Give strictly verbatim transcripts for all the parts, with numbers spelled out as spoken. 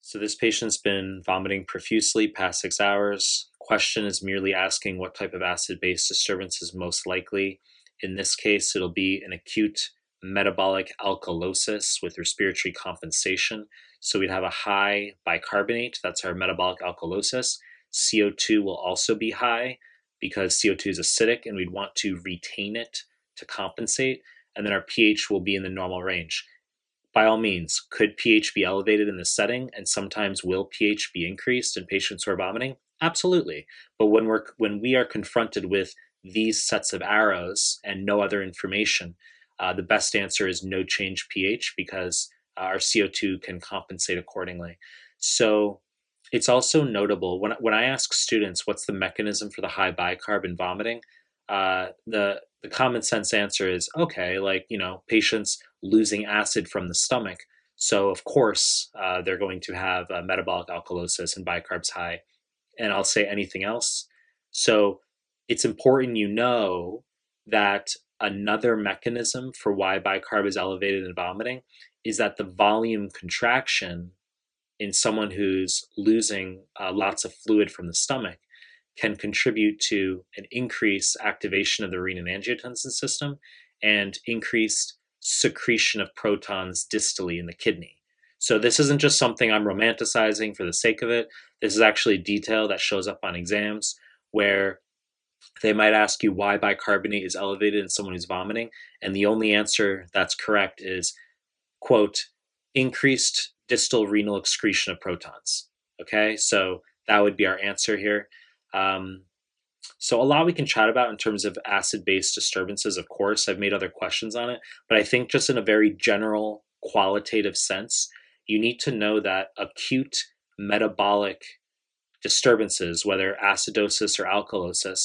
So this patient's been vomiting profusely past six hours. Question is merely asking what type of acid-base disturbance is most likely. In this case, it'll be an acute metabolic alkalosis with respiratory compensation. So we'd have a high bicarbonate, that's our metabolic alkalosis. C O two will also be high because C O two is acidic and we'd want to retain it to compensate. And then our pH will be in the normal range. By all means, could pH be elevated in this setting, and sometimes will pH be increased in patients who are vomiting? Absolutely. But when we're when we are confronted with these sets of arrows and no other information, uh, the best answer is no change pH because uh, our C O two can compensate accordingly. So it's also notable when when I ask students what's the mechanism for the high bicarb and vomiting, uh, the the common sense answer is okay, like you know, patients losing acid from the stomach. So of course uh, they're going to have uh, metabolic alkalosis and bicarbs high. And I'll say anything else. So it's important you know that another mechanism for why bicarb is elevated in vomiting is that the volume contraction in someone who's losing uh, lots of fluid from the stomach can contribute to an increased activation of the renin-angiotensin system and increased secretion of protons distally in the kidney. So this isn't just something I'm romanticizing for the sake of it. This is actually detail that shows up on exams where they might ask you why bicarbonate is elevated in someone who's vomiting, and the only answer that's correct is, quote, increased distal renal excretion of protons. Okay, so that would be our answer here. Um, so a lot we can chat about in terms of acid-base disturbances, of course. I've made other questions on it, but I think just in a very general qualitative sense, you need to know that acute metabolic disturbances, whether acidosis or alkalosis,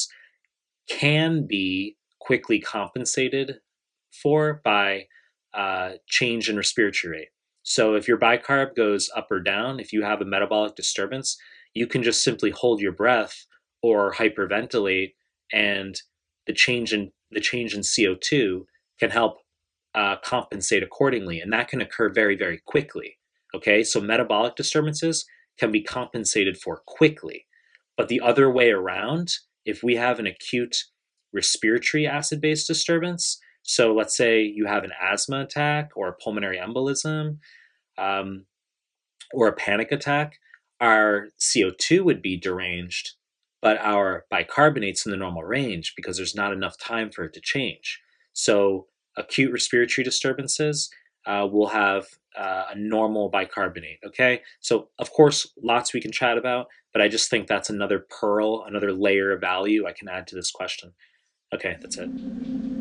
can be quickly compensated for by uh, change in respiratory rate. So if your bicarb goes up or down, if you have a metabolic disturbance, you can just simply hold your breath or hyperventilate, and the change in the change in C O two can help uh, compensate accordingly, and that can occur very, very quickly. Okay, so metabolic disturbances can be compensated for quickly, but the other way around, if we have an acute respiratory acid-base disturbance, so let's say you have an asthma attack or a pulmonary embolism, um, or a panic attack, our C O two would be deranged, but our bicarbonate's in the normal range because there's not enough time for it to change. So acute respiratory disturbances uh, will have uh, a normal bicarbonate, okay? So of course, lots we can chat about, but I just think that's another pearl, another layer of value I can add to this question. Okay, that's it.